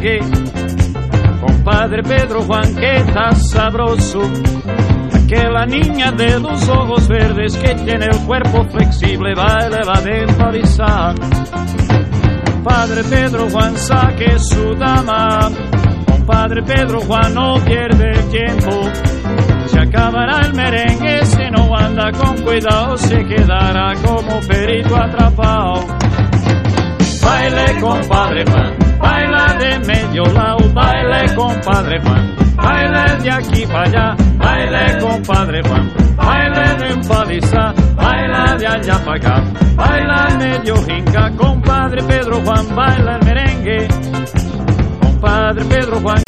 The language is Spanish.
merengue. Compadre Pedro Juan, que está sabroso. Aquella niña de los ojos verdes que tiene el cuerpo flexible, baile va de empalizar. Compadre Pedro Juan, saque su dama. Compadre Pedro Juan, no pierde el tiempo. Se acabará el merengue, si no anda con cuidado, se quedará como perito atrapado. Baile, compadre Juan, baila de medio lado, baile, compadre Juan, baile de aquí para allá, baile, compadre Juan, baile de empalizar, baila de allá para acá, baila medio jinca, compadre Pedro Juan, baila el merengue, compadre Pedro Juan.